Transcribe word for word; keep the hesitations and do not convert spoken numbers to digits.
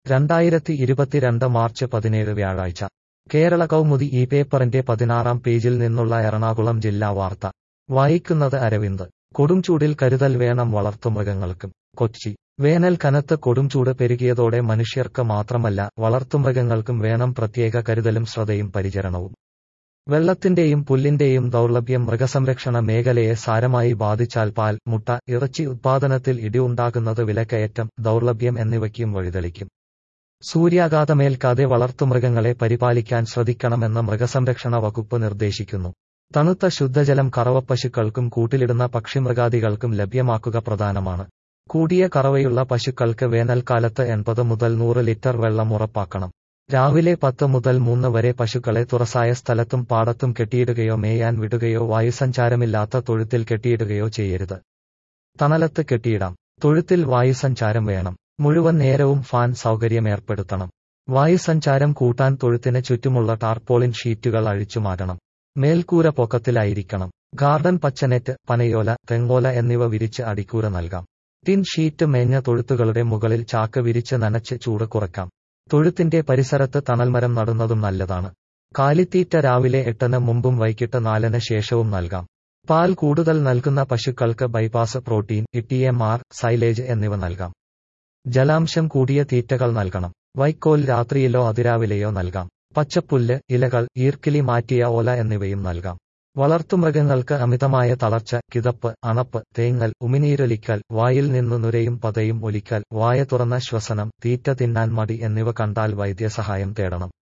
രണ്ടായിരത്തി ഇരുപത്തിരണ്ട് മാർച്ച് പതിനേഴ് വ്യാഴാഴ്ച കേരള കൗമുദി ഈ പേപ്പറിന്റെ പതിനാറാം പേജിൽ നിന്നുള്ള എറണാകുളം ജില്ലാ വാർത്ത വായിക്കുന്നത് അരവിന്ദ്. കൊടുംചൂടിൽ കരുതൽ വേണം വളർത്തുമൃഗങ്ങൾക്കും. കൊച്ചി. വേനൽ കനത്ത് കൊടുംചൂട് പെരുകിയതോടെ മനുഷ്യർക്ക് മാത്രമല്ല വളർത്തുമൃഗങ്ങൾക്കും വേണം പ്രത്യേക കരുതലും ശ്രദ്ധയും പരിചരണവും. വെള്ളത്തിന്റെയും പുല്ലിന്റെയും ദൗർലഭ്യം മൃഗസംരക്ഷണ മേഖലയെ സാരമായി ബാധിച്ചാൽ പാൽ, മുട്ട, ഇറച്ചി ഉത്പാദനത്തിൽ ഇടിവുണ്ടാകുന്നത് വിലക്കയറ്റം, ദൗർലഭ്യം എന്നിവയ്ക്കും വഴിതെളിക്കും. സൂര്യാഘാതമേൽക്കാതെ വളർത്തുമൃഗങ്ങളെ പരിപാലിക്കാൻ ശ്രദ്ധിക്കണമെന്ന് മൃഗസംരക്ഷണ വകുപ്പ് നിർദ്ദേശിക്കുന്നു. തണുത്ത ശുദ്ധജലം കറവപ്പശുക്കൾക്കും കൂട്ടിലിടുന്ന പക്ഷിമൃഗാദികൾക്കും ലഭ്യമാക്കുക പ്രധാനമാണ്. കൂടിയ കറവയുള്ള പശുക്കൾക്ക് വേനൽക്കാലത്ത് എൺപത് മുതൽ നൂറ് ലിറ്റർ വെള്ളം ഉറപ്പാക്കണം. രാവിലെ പത്ത് മുതൽ മൂന്ന് വരെ പശുക്കളെ തുറസായ സ്ഥലത്തും പാടത്തും കെട്ടിയിടുകയോ മേയാൻ വിടുകയോ വായുസഞ്ചാരമില്ലാത്ത തൊഴുത്തിൽ കെട്ടിയിടുകയോ ചെയ്യരുത്. തണലത്ത് കെട്ടിയിടാം. തൊഴുത്തിൽ വായുസഞ്ചാരം വേണം. മുഴുവൻ നേരവും ഫാൻ സൗകര്യമേർപ്പെടുത്തണം. വായുസഞ്ചാരം കൂട്ടാൻ തൊഴുത്തിന് ചുറ്റുമുള്ള ടാർപോളിൻ ഷീറ്റുകൾ അഴിച്ചുമാറ്റണം. മേൽക്കൂര പൊക്കത്തിലായിരിക്കണം. ഗാർഡൻ പച്ചനെറ്റ്, പനയോല, തെങ്ങോല എന്നിവ വിരിച്ച് അടിക്കൂര നൽകാം. ടിൻ ഷീറ്റ് മേഞ്ഞ തൊഴുത്തുകളുടെ മുകളിൽ ചാക്ക് വിരിച്ച് നനച്ച് ചൂട് കുറയ്ക്കാം. തൊഴുത്തിന്റെ പരിസരത്ത് തണൽമരം നടുന്നതും നല്ലതാണ്. കാലിത്തീറ്റ രാവിലെ എട്ടിന് മുമ്പും വൈകിട്ട് നാലിന് ശേഷവും നൽകാം. പാൽ കൂടുതൽ നൽകുന്ന പശുക്കൾക്ക് bypass protein, E T M R, silage എന്നിവ നൽകാം. ജലാംശം കൂടിയ തീറ്റകൾ നൽകണം. വൈക്കോൽ രാത്രിയിലോ അതിരാവിലെയോ നൽകാം. പച്ചപ്പുല്ല്, ഇലകൾ, ഈർക്കിലി മാറ്റിയ ഓല എന്നിവയും നൽകാം. വളർത്തുമൃഗങ്ങൾക്ക് അമിതമായ തളർച്ച, കിതപ്പ്, അണപ്പ്, തേങ്ങൽ, ഉമിനീരൊലിക്കൽ, വായിൽ നിന്ന് നുരയും പതയും ഒലിക്കൽ, വായ തുറന്ന ശ്വസനം, തീറ്റ തിന്നാൻ മടി എന്നിവ കണ്ടാൽ വൈദ്യസഹായം തേടണം.